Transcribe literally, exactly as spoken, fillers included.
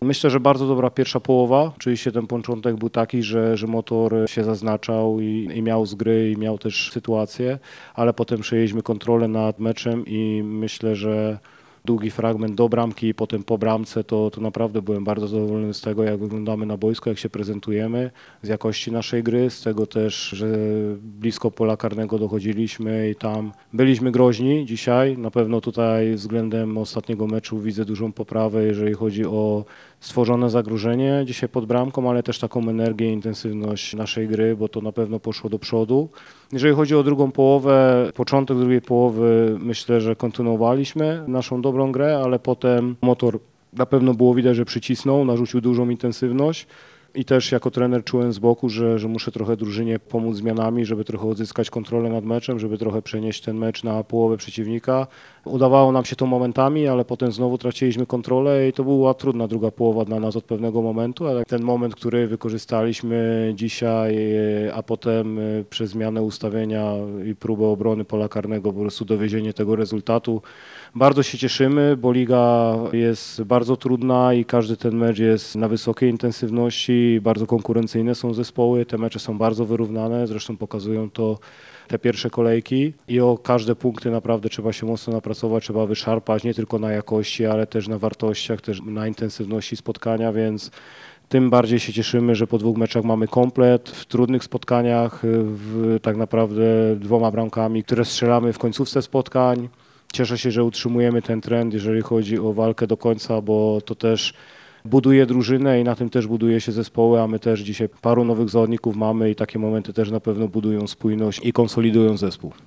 Myślę, że bardzo dobra pierwsza połowa. Oczywiście ten początek był taki, że, że motor się zaznaczał i, i miał z gry i miał też sytuację, ale potem przejęliśmy kontrolę nad meczem i myślę, że długi fragment do bramki i potem po bramce, to, to naprawdę byłem bardzo zadowolony z tego, jak wyglądamy na boisku, jak się prezentujemy, z jakości naszej gry, z tego też, że blisko pola karnego dochodziliśmy i tam byliśmy groźni dzisiaj. Na pewno tutaj względem ostatniego meczu widzę dużą poprawę, jeżeli chodzi o stworzone zagrożenie dzisiaj pod bramką, ale też taką energię, intensywność naszej gry, bo to na pewno poszło do przodu. Jeżeli chodzi o drugą połowę, początek drugiej połowy, myślę, że kontynuowaliśmy naszą dobrą grę, ale potem motor na pewno było widać, że przycisnął, narzucił dużą intensywność. I też jako trener czułem z boku, że, że muszę trochę drużynie pomóc zmianami, żeby trochę odzyskać kontrolę nad meczem, żeby trochę przenieść ten mecz na połowę przeciwnika. Udawało nam się to momentami, ale potem znowu traciliśmy kontrolę i to była trudna druga połowa dla nas od pewnego momentu, ale ten moment, który wykorzystaliśmy dzisiaj, a potem przez zmianę ustawienia i próbę obrony pola karnego po prostu dowiezienie tego rezultatu. Bardzo się cieszymy, bo liga jest bardzo trudna i każdy ten mecz jest na wysokiej intensywności, bardzo konkurencyjne są zespoły, te mecze są bardzo wyrównane, zresztą pokazują to te pierwsze kolejki i o każde punkty naprawdę trzeba się mocno napracować, trzeba wyszarpać nie tylko na jakości, ale też na wartościach, też na intensywności spotkania, więc tym bardziej się cieszymy, że po dwóch meczach mamy komplet, w trudnych spotkaniach, w, tak naprawdę dwoma bramkami, które strzelamy w końcówce spotkań. Cieszę się, że utrzymujemy ten trend, jeżeli chodzi o walkę do końca, bo to też buduje drużynę i na tym też buduje się zespoły, a my też dzisiaj paru nowych zawodników mamy i takie momenty też na pewno budują spójność i konsolidują zespół.